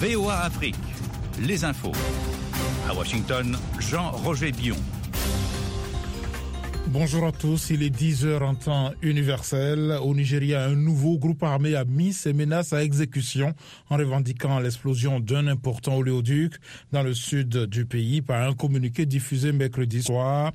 VOA Afrique, les infos. À Washington, Jean-Roger Bion. Bonjour à tous, il est 10h en temps universel. Au Nigeria, un nouveau groupe armé a mis ses menaces à exécution en revendiquant l'explosion d'un important oléoduc dans le sud du pays par un communiqué diffusé mercredi soir.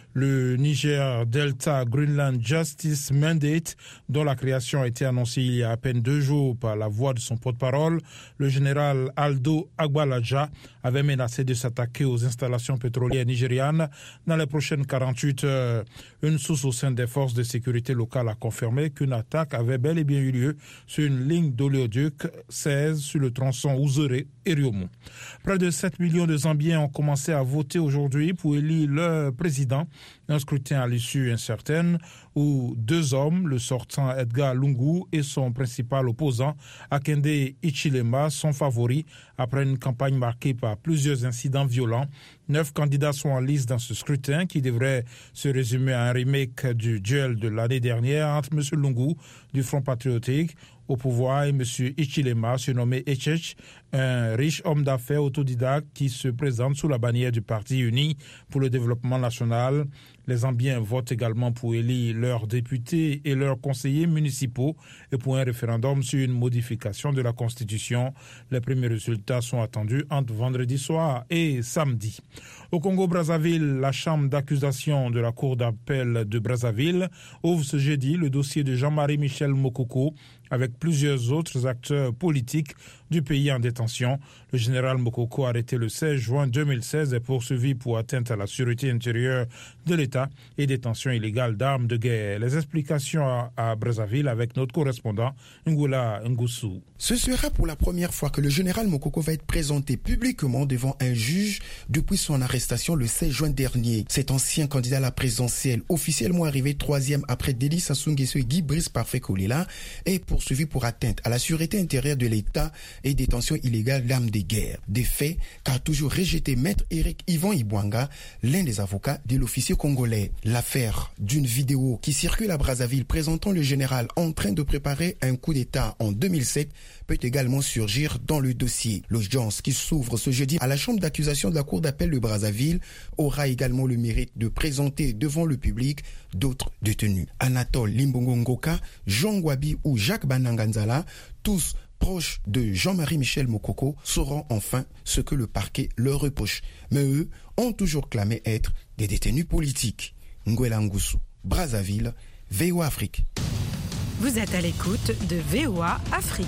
Le Niger Delta Greenland Justice Mandate, dont la création a été annoncée il y a à peine 2 jours par la voix de son porte-parole, le général Aldo Agbalaja avait menacé de s'attaquer aux installations pétrolières nigérianes dans les prochaines 48 heures. Une source au sein des forces de sécurité locales a confirmé qu'une attaque avait bel et bien eu lieu sur une ligne d'oléoduc 16 sur le tronçon Ouzéré et Riomo. Près de 7 millions de Zambiens ont commencé à voter aujourd'hui pour élire leur président. Un scrutin à l'issue incertaine où 2 hommes, le sortant Edgar Lungu et son principal opposant Akende Hichilema, sont favoris après une campagne marquée par plusieurs incidents violents. 9 candidats sont en lice dans ce scrutin qui devrait se résumer à un remake du duel de l'année dernière entre M. Lungu du Front patriotique au pouvoir et M. Hichilema, surnommé Echech, un riche homme d'affaires autodidacte qui se présente sous la bannière du Parti uni pour le développement national. Les Zambiens votent également pour élire leurs députés et leurs conseillers municipaux et pour un référendum sur une modification de la Constitution. Les premiers résultats sont attendus entre vendredi soir et samedi. Au Congo-Brazzaville, la chambre d'accusation de la Cour d'appel de Brazzaville ouvre ce jeudi le dossier de Jean-Marie Michel Mokoko avec plusieurs autres acteurs politiques du pays en détention. Le général Mokoko, arrêté le 16 juin 2016, est poursuivi pour atteinte à la sûreté intérieure de l'État et détention illégale d'armes de guerre. Les explications à Brazzaville avec notre correspondant Ngoula Ngoussou. Ce sera pour la première fois que le général Mokoko va être présenté publiquement devant un juge depuis son arrestation le 16 juin dernier. Cet ancien candidat à la présidentielle, officiellement arrivé 3e après Dédé Sassou Nguesso et Guy Brice Parfait Kolela, est poursuivi pour atteinte à la sûreté intérieure de l'État et détention illégale d'armes de guerre. Des faits qu'a toujours rejeté Maître Éric Yvan Ibwanga, l'un des avocats de l'officier congolais. L'affaire d'une vidéo qui circule à Brazzaville présentant le général en train de préparer un coup d'État en 2007 peut également surgir dans le dossier. L'audience qui s'ouvre ce jeudi à la chambre d'accusation de la Cour d'appel de Brazzaville aura également le mérite de présenter devant le public d'autres détenus. Anatole Limbongo Ngoka, Jean Gwabi ou Jacques Bananganzala, tous proches de Jean-Marie Michel Mokoko, sauront enfin ce que le parquet leur reproche. Mais eux ont toujours clamé être des détenus politiques. Ngoula Ngoussou, Brazzaville, VOA Afrique. Vous êtes à l'écoute de VOA Afrique.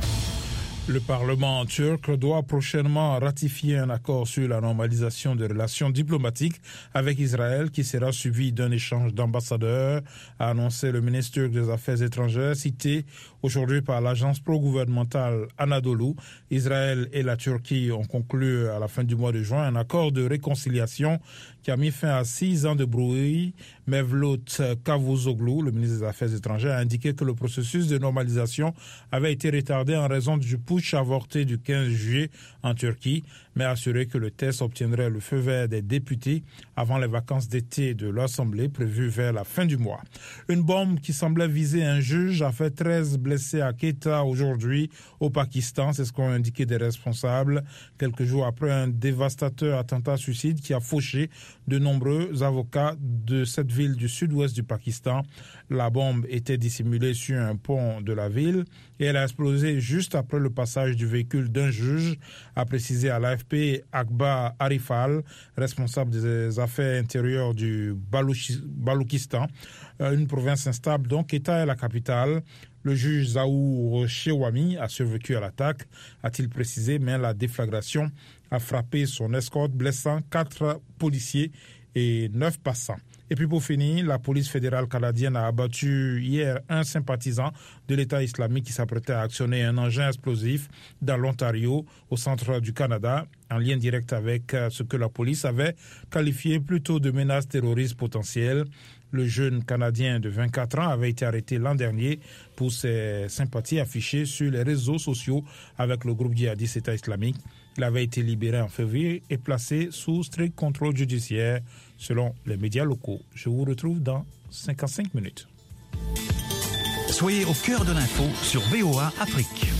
Le Parlement turc doit prochainement ratifier un accord sur la normalisation des relations diplomatiques avec Israël qui sera suivi d'un échange d'ambassadeurs, a annoncé le ministre turc des Affaires étrangères, cité aujourd'hui par l'agence pro-gouvernementale Anadolu. Israël et la Turquie ont conclu à la fin du mois de juin un accord de réconciliation qui a mis fin à 6 ans de brouille. Mevlut Cavusoglu, le ministre des Affaires étrangères, a indiqué que le processus de normalisation avait été retardé en raison du putsch avorté du 15 juillet en Turquie, mais a assuré que le texte obtiendrait le feu vert des députés avant les vacances d'été de l'Assemblée prévues vers la fin du mois. Une bombe qui semblait viser un juge a fait 13 blessés à Quetta aujourd'hui au Pakistan, c'est ce qu'ont indiqué des responsables, quelques jours après un dévastateur attentat-suicide qui a fauché de nombreux avocats de cette ville du sud-ouest du Pakistan. La bombe était dissimulée sur un pont de la ville et elle a explosé juste après le passage du véhicule d'un juge, a précisé à l'AFP Akbar Arifal, responsable des affaires intérieures du Baloukistan, une province instable dont Quetta est la capitale. Le juge Zahour Chewami a survécu à l'attaque, a-t-il précisé, mais la déflagration a frappé son escorte, blessant 4 policiers et 9 passants. Et puis pour finir, la police fédérale canadienne a abattu hier un sympathisant de l'État islamique qui s'apprêtait à actionner un engin explosif dans l'Ontario, au centre du Canada, en lien direct avec ce que la police avait qualifié plutôt de menace terroriste potentielle. Le jeune Canadien de 24 ans avait été arrêté l'an dernier pour ses sympathies affichées sur les réseaux sociaux avec le groupe djihadiste État islamique. Il avait été libéré en février et placé sous strict contrôle judiciaire, selon les médias locaux. Je vous retrouve dans 55 minutes. Soyez au cœur de l'info sur VOA Afrique.